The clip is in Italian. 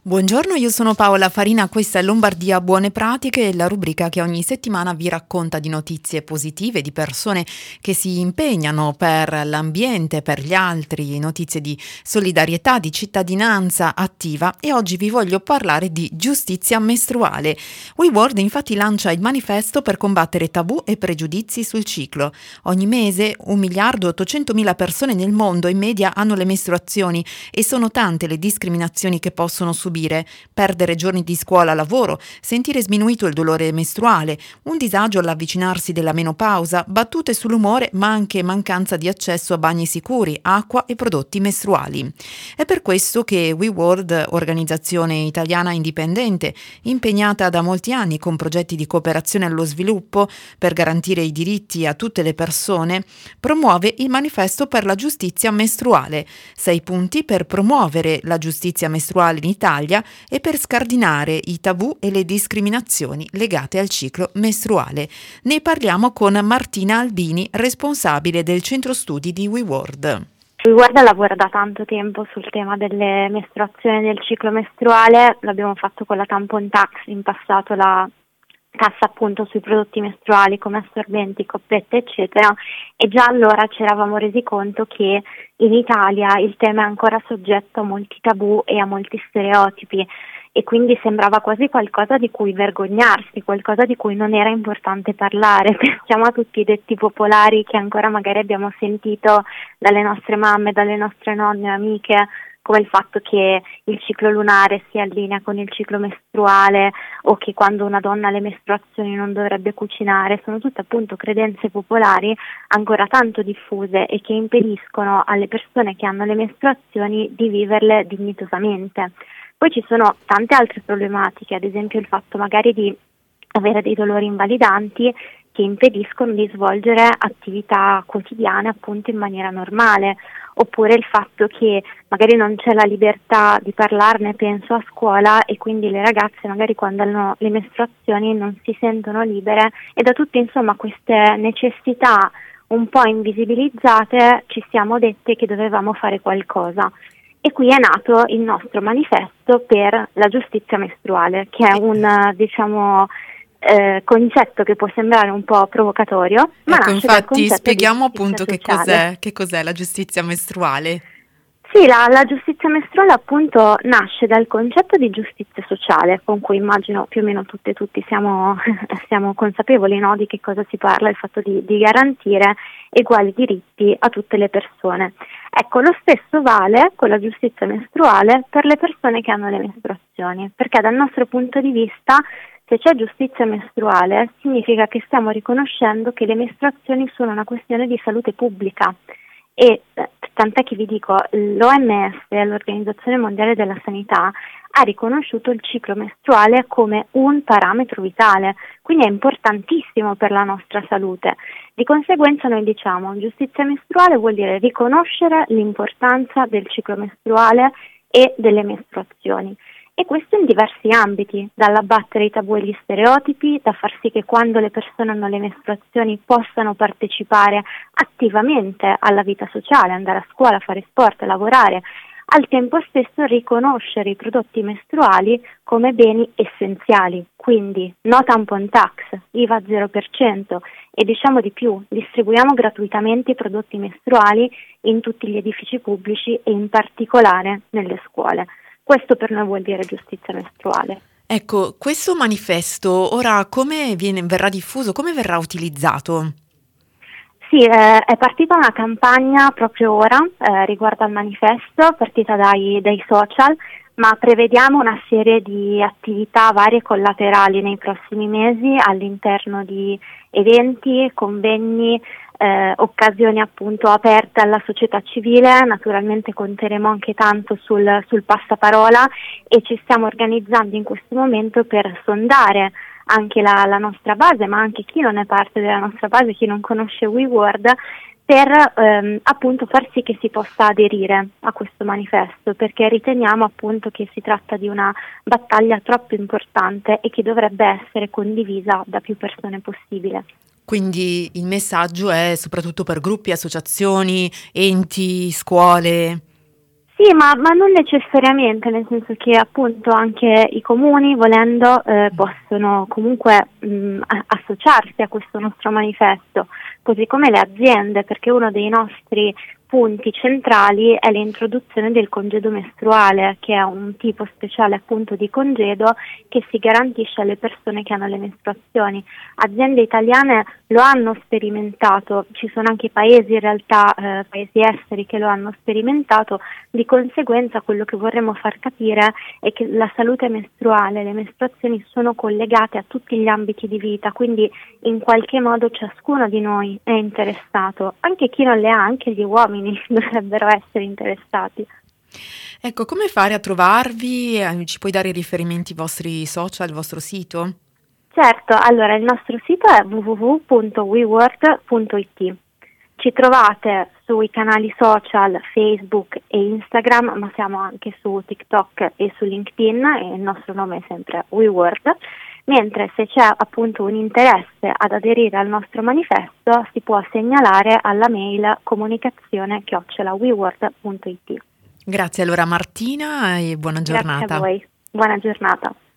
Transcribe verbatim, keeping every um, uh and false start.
Buongiorno, io sono Paola Farina, questa è Lombardia Buone Pratiche, la rubrica che ogni settimana vi racconta di notizie positive, di persone che si impegnano per l'ambiente, per gli altri, notizie di solidarietà, di cittadinanza attiva, e oggi vi voglio parlare di giustizia mestruale. WeWorld infatti lancia il manifesto per combattere tabù e pregiudizi sul ciclo. Ogni mese un miliardo e ottocentomila persone nel mondo in media hanno le mestruazioni e sono tante le discriminazioni che possono subire. Perdere giorni di scuola, lavoro, sentire sminuito il dolore mestruale, un disagio all'avvicinarsi della menopausa, battute sull'umore, ma anche mancanza di accesso a bagni sicuri, acqua e prodotti mestruali. È per questo che WeWorld, organizzazione italiana indipendente, impegnata da molti anni con progetti di cooperazione allo sviluppo per garantire i diritti a tutte le persone, promuove il manifesto per la giustizia mestruale, sei punti per promuovere la giustizia mestruale in Italia e per scardinare i tabù e le discriminazioni legate al ciclo mestruale. Ne parliamo con Martina Albini, responsabile del centro studi di WeWorld. WeWorld lavora da tanto tempo sul tema delle mestruazioni del ciclo mestruale, l'abbiamo fatto con la tampon tax, in passato la tassa appunto sui prodotti mestruali come assorbenti, coppette eccetera, e già allora ci eravamo resi conto che in Italia il tema è ancora soggetto a molti tabù e a molti stereotipi e quindi sembrava quasi qualcosa di cui vergognarsi, qualcosa di cui non era importante parlare. Pensiamo a tutti i detti popolari che ancora magari abbiamo sentito dalle nostre mamme, dalle nostre nonne, amiche, come il fatto che il ciclo lunare si allinea con il ciclo mestruale o che quando una donna ha le mestruazioni non dovrebbe cucinare. Sono tutte appunto credenze popolari ancora tanto diffuse e che impediscono alle persone che hanno le mestruazioni di viverle dignitosamente. Poi ci sono tante altre problematiche, ad esempio il fatto magari di avere dei dolori invalidanti che impediscono di svolgere attività quotidiane appunto in maniera normale, oppure il fatto che magari non c'è la libertà di parlarne, penso, a scuola, e quindi le ragazze magari quando hanno le mestruazioni non si sentono libere, e da tutte insomma queste necessità un po' invisibilizzate ci siamo dette che dovevamo fare qualcosa. E qui è nato il nostro manifesto per la giustizia mestruale, che è un, diciamo, eh, concetto che può sembrare un po' provocatorio, ma ecco, nasce dal infatti concetto spieghiamo di giustizia appunto che sociale. cos'è, che cos'è la giustizia mestruale. Sì, la, la giustizia mestruale appunto nasce dal concetto di giustizia sociale, con cui immagino più o meno tutte e tutti siamo, siamo consapevoli, no, di che cosa si parla, il fatto di, di garantire uguali diritti a tutte le persone. Ecco, lo stesso vale con la giustizia mestruale per le persone che hanno le mestruazioni, perché dal nostro punto di vista, se c'è giustizia mestruale, significa che stiamo riconoscendo che le mestruazioni sono una questione di salute pubblica. E eh, tant'è che vi dico, l'O M S, l'Organizzazione Mondiale della Sanità, ha riconosciuto il ciclo mestruale come un parametro vitale, quindi è importantissimo per la nostra salute. Di conseguenza noi diciamo giustizia mestruale vuol dire riconoscere l'importanza del ciclo mestruale e delle mestruazioni. E questo in diversi ambiti, dall'abbattere i tabù e gli stereotipi, da far sì che quando le persone hanno le mestruazioni possano partecipare attivamente alla vita sociale, andare a scuola, fare sport, lavorare, al tempo stesso riconoscere i prodotti mestruali come beni essenziali, quindi no tampon tax, I V A zero per cento e diciamo di più, distribuiamo gratuitamente i prodotti mestruali in tutti gli edifici pubblici e in particolare nelle scuole. Questo per noi vuol dire giustizia mestruale. Ecco, questo manifesto ora come viene, verrà diffuso, come verrà utilizzato? Sì, eh, è partita una campagna proprio ora eh, riguardo al manifesto, partita dai, dai social, ma prevediamo una serie di attività varie collaterali nei prossimi mesi all'interno di eventi, convegni, eh, occasioni appunto aperte alla società civile. Naturalmente conteremo anche tanto sul, sul passaparola e ci stiamo organizzando in questo momento per sondare anche la, la nostra base, ma anche chi non è parte della nostra base, chi non conosce WeWorld, per ehm, appunto far sì che si possa aderire a questo manifesto, perché riteniamo appunto che si tratta di una battaglia troppo importante e che dovrebbe essere condivisa da più persone possibile. Quindi il messaggio è soprattutto per gruppi, associazioni, enti, scuole. Sì, ma, ma non necessariamente, nel senso che appunto anche i comuni, volendo, eh, possono comunque mh, a- associarsi a questo nostro manifesto, così come le aziende, perché uno dei nostri punti centrali è l'introduzione del congedo mestruale, che è un tipo speciale appunto di congedo che si garantisce alle persone che hanno le mestruazioni. Aziende italiane lo hanno sperimentato, ci sono anche paesi in realtà, eh, paesi esteri che lo hanno sperimentato. Di conseguenza quello che vorremmo far capire è che la salute mestruale, le mestruazioni sono collegate a tutti gli ambiti di vita, quindi in qualche modo ciascuno di noi è interessato, anche chi non le ha, anche gli uomini dovrebbero essere interessati. Ecco, come fare a trovarvi? Eh, Ci puoi dare i riferimenti, i vostri social, il vostro sito? Certo, allora il nostro sito è w w w punto we world punto i t. Ci trovate sui canali social Facebook e Instagram, ma siamo anche su TikTok e su LinkedIn e il nostro nome è sempre WeWorld, mentre se c'è appunto un interesse ad aderire al nostro manifesto si può segnalare alla mail comunicazione chiocciola weworld punto i t. Grazie allora Martina e buona Grazie a giornata. voi, buona giornata.